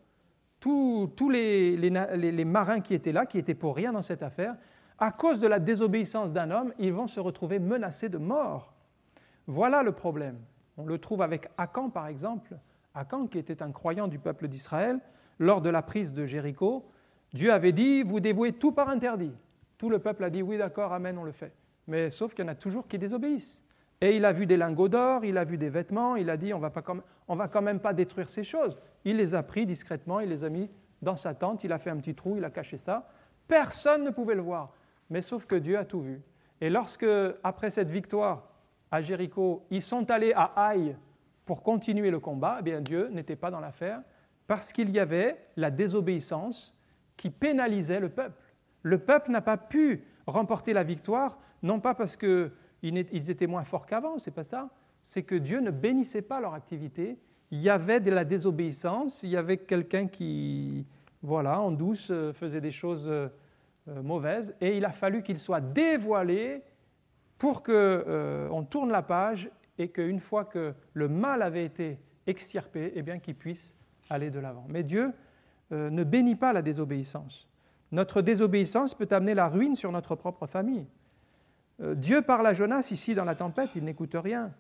tous les, les, les, les marins qui étaient là, qui étaient pour rien dans cette affaire, à cause de la désobéissance d'un homme, ils vont se retrouver menacés de mort. Voilà le problème. On le trouve avec Akan, par exemple. Akan, qui était un croyant du peuple d'Israël, lors de la prise de Jéricho, Dieu avait dit, vous dévouez tout par interdit. Tout le peuple a dit, oui, d'accord, amen, on le fait. Mais sauf qu'il y en a toujours qui désobéissent. Et il a vu des lingots d'or, il a vu des vêtements, il a dit, on ne va quand même pas détruire ces choses. Il les a pris discrètement, il les a mis dans sa tente, il a fait un petit trou, il a caché ça. Personne ne pouvait le voir. Mais sauf que Dieu a tout vu. Et lorsque, après cette victoire à Jéricho, ils sont allés à Haï pour continuer le combat, eh bien Dieu n'était pas dans l'affaire parce qu'il y avait la désobéissance qui pénalisait le peuple. Le peuple n'a pas pu remporter la victoire, non pas parce qu'ils étaient moins forts qu'avant, c'est pas ça, c'est que Dieu ne bénissait pas leur activité. Il y avait de la désobéissance, il y avait quelqu'un qui, voilà, en douce, faisait des choses mauvaises, et il a fallu qu'il soit dévoilé pour qu'on euh, tourne la page et qu'une fois que le mal avait été extirpé, eh bien qu'il puisse aller de l'avant. Mais Dieu euh, ne bénit pas la désobéissance. Notre désobéissance peut amener la ruine sur notre propre famille. Euh, Dieu parle à Jonas ici dans la tempête, il n'écoute rien.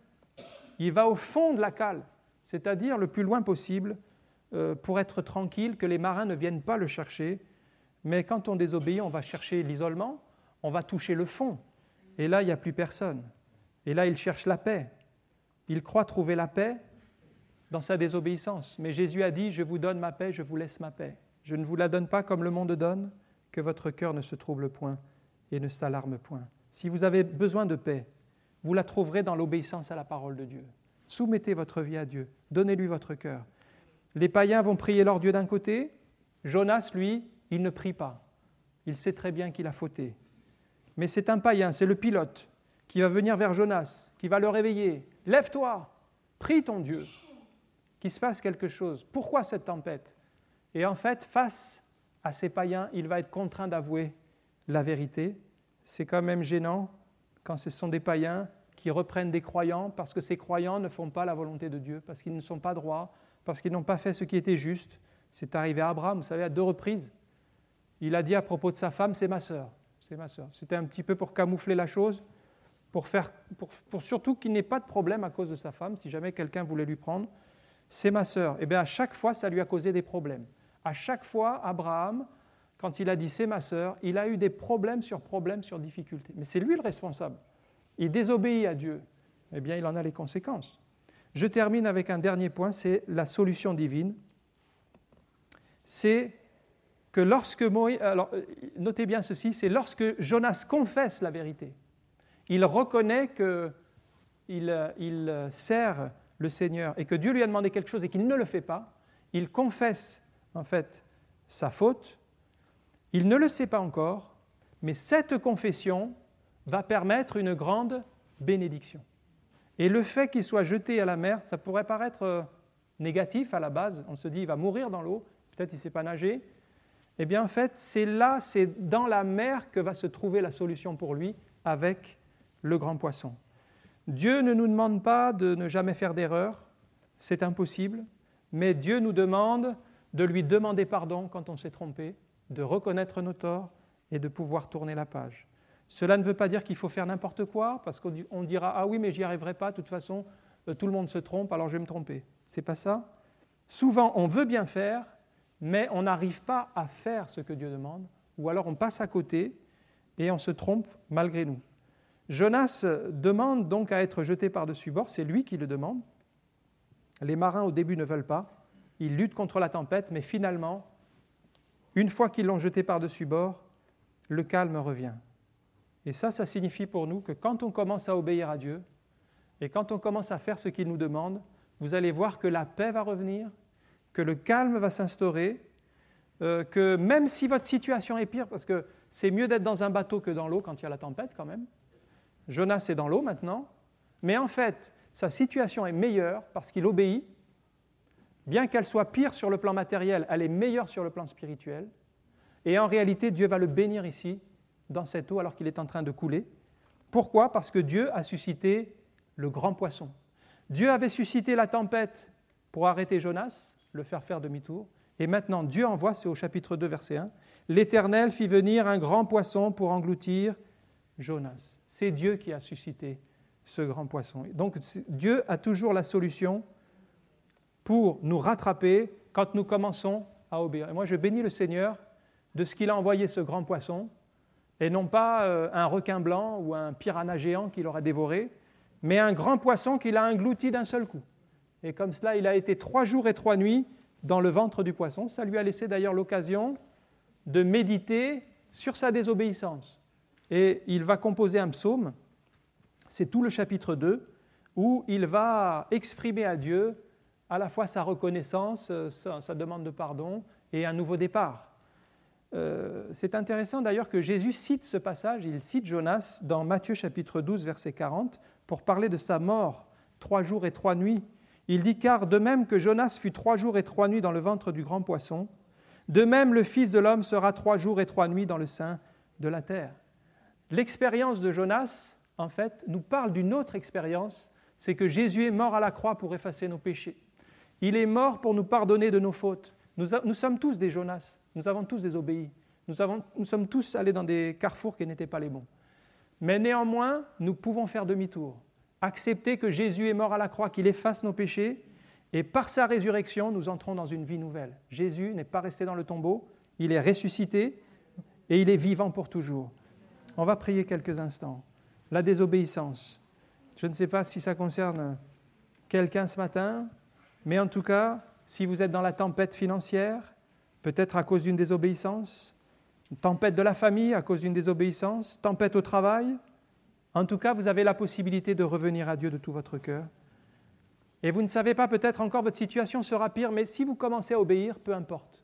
Il va au fond de la cale, c'est-à-dire le plus loin possible euh, pour être tranquille, que les marins ne viennent pas le chercher. Mais quand on désobéit, on va chercher l'isolement, on va toucher le fond. Et là, il n'y a plus personne. Et là, il cherche la paix. Il croit trouver la paix dans sa désobéissance. Mais Jésus a dit, je vous donne ma paix, je vous laisse ma paix. Je ne vous la donne pas comme le monde donne, que votre cœur ne se trouble point et ne s'alarme point. Si vous avez besoin de paix, vous la trouverez dans l'obéissance à la parole de Dieu. Soumettez votre vie à Dieu, donnez-lui votre cœur. Les païens vont prier leur Dieu d'un côté, Jonas, lui, il ne prie pas. Il sait très bien qu'il a fauté. Mais c'est un païen, c'est le pilote qui va venir vers Jonas, qui va le réveiller. « Lève-toi, prie ton Dieu, qu'il se passe quelque chose. Pourquoi cette tempête ?» Et en fait, face à ces païens, il va être contraint d'avouer la vérité. C'est quand même gênant quand ce sont des païens qui reprennent des croyants parce que ces croyants ne font pas la volonté de Dieu, parce qu'ils ne sont pas droits, parce qu'ils n'ont pas fait ce qui était juste. C'est arrivé à Abraham, vous savez, à deux reprises. Il a dit à propos de sa femme, c'est ma sœur. c'est ma sœur. C'était un petit peu pour camoufler la chose, pour, faire, pour, pour surtout qu'il n'ait pas de problème à cause de sa femme, si jamais quelqu'un voulait lui prendre. C'est ma sœur. Et bien à chaque fois, ça lui a causé des problèmes. À chaque fois, Abraham, quand il a dit « c'est ma sœur », il a eu des problèmes sur problèmes sur difficultés. Mais c'est lui le responsable. Il désobéit à Dieu. Eh bien, il en a les conséquences. Je termine avec un dernier point, c'est la solution divine. C'est que lorsque Moïse... Alors, notez bien ceci, c'est lorsque Jonas confesse la vérité. Il reconnaît qu'il il sert le Seigneur et que Dieu lui a demandé quelque chose et qu'il ne le fait pas. Il confesse, en fait, sa faute. Il ne le sait pas encore, mais cette confession va permettre une grande bénédiction. Et le fait qu'il soit jeté à la mer, ça pourrait paraître négatif à la base. On se dit, il va mourir dans l'eau, peut-être il ne sait pas nager. Eh bien, en fait, c'est là, c'est dans la mer que va se trouver la solution pour lui avec le grand poisson. Dieu ne nous demande pas de ne jamais faire d'erreur, c'est impossible, mais Dieu nous demande de lui demander pardon quand on s'est trompé, de reconnaître nos torts et de pouvoir tourner la page. Cela ne veut pas dire qu'il faut faire n'importe quoi, parce qu'on dira « Ah oui, mais j'y arriverai pas, de toute façon, tout le monde se trompe, alors je vais me tromper. » Ce n'est pas ça. Souvent, on veut bien faire, mais on n'arrive pas à faire ce que Dieu demande, ou alors on passe à côté et on se trompe malgré nous. Jonas demande donc à être jeté par-dessus bord, c'est lui qui le demande. Les marins au début ne veulent pas, ils luttent contre la tempête, mais finalement, une fois qu'ils l'ont jeté par-dessus bord, le calme revient. Et ça, ça signifie pour nous que quand on commence à obéir à Dieu, et quand on commence à faire ce qu'il nous demande, vous allez voir que la paix va revenir, que le calme va s'instaurer, euh, que même si votre situation est pire, parce que c'est mieux d'être dans un bateau que dans l'eau quand il y a la tempête quand même. Jonas est dans l'eau maintenant, mais en fait, sa situation est meilleure parce qu'il obéit. Bien qu'elle soit pire sur le plan matériel, elle est meilleure sur le plan spirituel. Et en réalité, Dieu va le bénir ici, dans cette eau, alors qu'il est en train de couler. Pourquoi ? Parce que Dieu a suscité le grand poisson. Dieu avait suscité la tempête pour arrêter Jonas, le faire faire demi-tour. Et maintenant, Dieu envoie, c'est au chapitre deux, verset un, « L'Éternel fit venir un grand poisson pour engloutir Jonas. » C'est Dieu qui a suscité ce grand poisson. Donc, Dieu a toujours la solution pour nous rattraper quand nous commençons à obéir. Et moi, je bénis le Seigneur de ce qu'il a envoyé ce grand poisson, et non pas euh, un requin blanc ou un piranha géant qui l'aura dévoré, mais un grand poisson qu'il a englouti d'un seul coup. Et comme cela, il a été trois jours et trois nuits dans le ventre du poisson. Ça lui a laissé d'ailleurs l'occasion de méditer sur sa désobéissance. Et il va composer un psaume, c'est tout le chapitre deux, où il va exprimer à Dieu à la fois sa reconnaissance, sa, sa demande de pardon et un nouveau départ. Euh, c'est intéressant d'ailleurs que Jésus cite ce passage, il cite Jonas dans Matthieu chapitre douze, verset quarante, pour parler de sa mort, trois jours et trois nuits. Il dit « Car de même que Jonas fut trois jours et trois nuits dans le ventre du grand poisson, de même le Fils de l'homme sera trois jours et trois nuits dans le sein de la terre. » L'expérience de Jonas, en fait, nous parle d'une autre expérience, c'est que Jésus est mort à la croix pour effacer nos péchés. Il est mort pour nous pardonner de nos fautes. Nous, a, nous sommes tous des Jonas. Nous avons tous désobéi. Nous, avons, nous sommes tous allés dans des carrefours qui n'étaient pas les bons. Mais néanmoins, nous pouvons faire demi-tour. Accepter que Jésus est mort à la croix, qu'il efface nos péchés, et par sa résurrection, nous entrons dans une vie nouvelle. Jésus n'est pas resté dans le tombeau, il est ressuscité et il est vivant pour toujours. On va prier quelques instants. La désobéissance. Je ne sais pas si ça concerne quelqu'un ce matin, mais en tout cas, si vous êtes dans la tempête financière, peut-être à cause d'une désobéissance, une tempête de la famille à cause d'une désobéissance, tempête au travail. En tout cas, vous avez la possibilité de revenir à Dieu de tout votre cœur. Et vous ne savez pas, peut-être encore votre situation sera pire, mais si vous commencez à obéir, peu importe.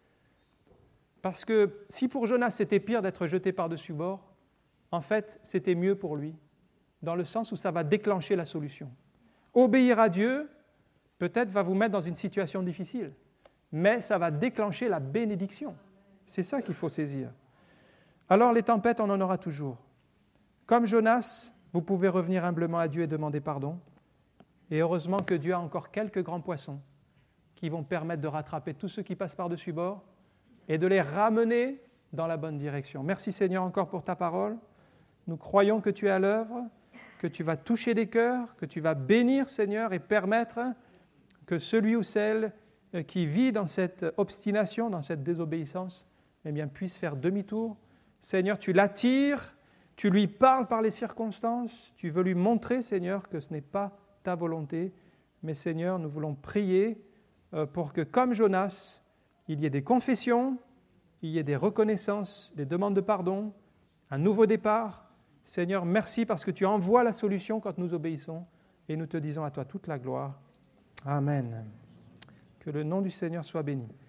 Parce que si pour Jonas c'était pire d'être jeté par-dessus bord, en fait, c'était mieux pour lui, dans le sens où ça va déclencher la solution. Obéir à Dieu, peut-être va vous mettre dans une situation difficile, mais ça va déclencher la bénédiction. C'est ça qu'il faut saisir. Alors les tempêtes, on en aura toujours. Comme Jonas, vous pouvez revenir humblement à Dieu et demander pardon. Et heureusement que Dieu a encore quelques grands poissons qui vont permettre de rattraper tous ceux qui passent par-dessus bord et de les ramener dans la bonne direction. Merci Seigneur encore pour ta parole. Nous croyons que tu es à l'œuvre, que tu vas toucher des cœurs, que tu vas bénir Seigneur et permettre que celui ou celle qui vit dans cette obstination, dans cette désobéissance, eh bien, puisse faire demi-tour. Seigneur, tu l'attires, tu lui parles par les circonstances, tu veux lui montrer, Seigneur, que ce n'est pas ta volonté. Mais Seigneur, nous voulons prier pour que, comme Jonas, il y ait des confessions, il y ait des reconnaissances, des demandes de pardon, un nouveau départ. Seigneur, merci parce que tu envoies la solution quand nous obéissons et nous te disons à toi toute la gloire. Amen. Que le nom du Seigneur soit béni.